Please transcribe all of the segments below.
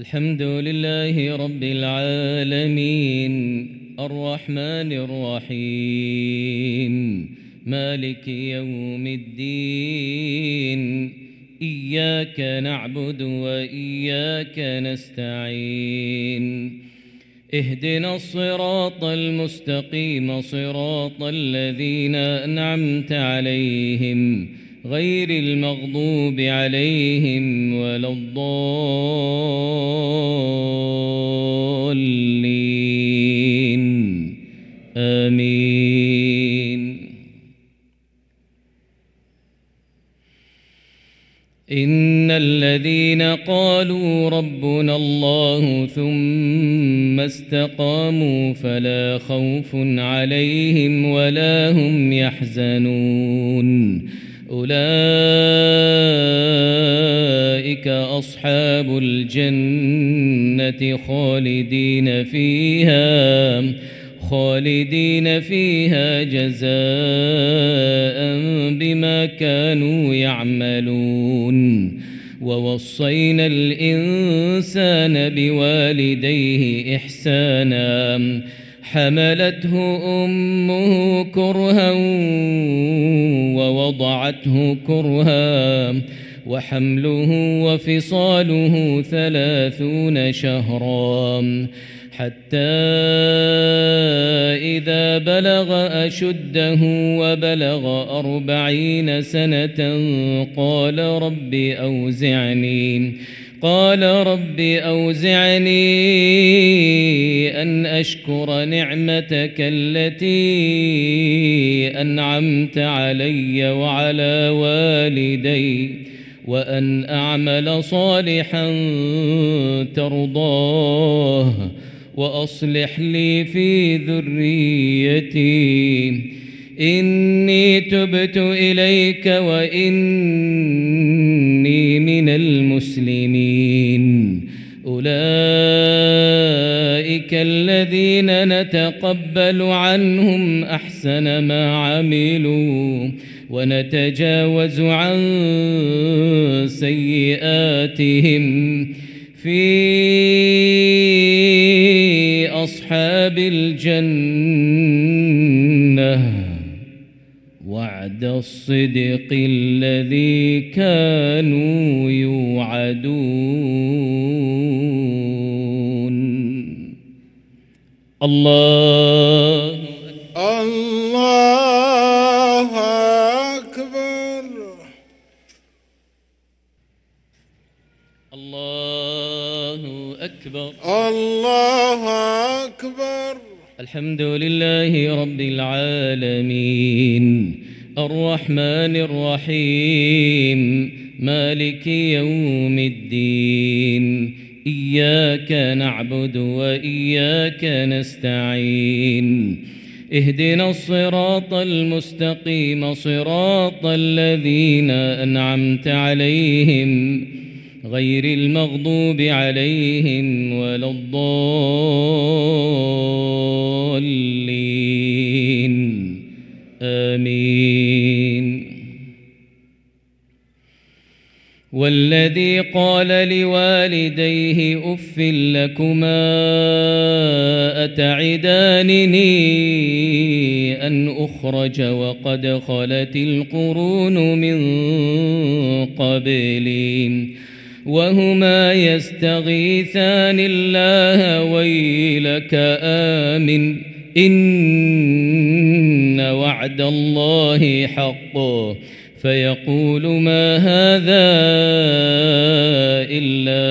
الحمد لله رب العالمين الرحمن الرحيم مالك يوم الدين إياك نعبد وإياك نستعين اهدنا الصراط المستقيم صراط الذين أنعمت عليهم غير المغضوب عليهم ولا الضالين آمين. إن الذين قالوا ربنا الله ثم استقاموا فلا خوف عليهم ولا هم يحزنون أولئك أصحاب الجنة خالدين فيها جزاء بما كانوا يعملون. ووصينا الإنسان بوالديه إحسانا حملته أمه كرها ووضعته كرها وحمله وفصاله 30 شهرا حتى إذا بلغ أشده وبلغ 40 سنة قال رب أوزعني أن أشكر نعمتك التي أنعمت علي وعلى والدي وأن أعمل صالحا ترضاه وأصلح لي في ذريتي إني تبت إليك وإني من المسلمين. أولئك الذين نتقبل عنهم أحسن ما عملوا ونتجاوز عن سيئاتهم في أصحاب الجنة وعد الصدق الذي كانوا يوعدون. الله أكبر. الله أكبر. الله أكبر. الحمد لله رب العالمين الرحمن الرحيم مالك يوم الدين إياك نعبد وإياك نستعين اهدنا الصراط المستقيم صراط الذين أنعمت عليهم غير المغضوب عليهم ولا الضالين آمين. والذي قال لوالديه أف لكما أتعدانني أن أخرج وقد خلت القرون من قبلي وهما يستغيثان الله ويلك آمن إن وعد الله حق فيقول ما هذا إلا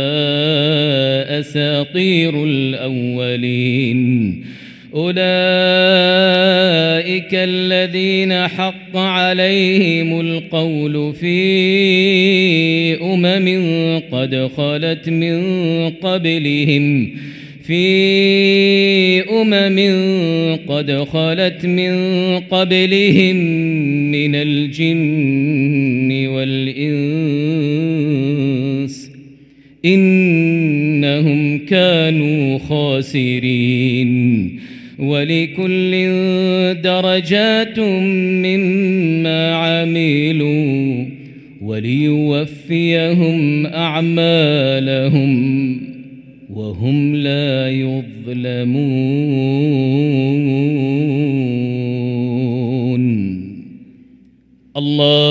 أساطير الأولين. أولئك الذين حق عليهم القول في قد خلت من قبلهم من الجن والإنس إنهم كانوا خاسرين. ولكل درجات مما عملوا وليوفيهم أعمالهم وهم لا يظلمون. الله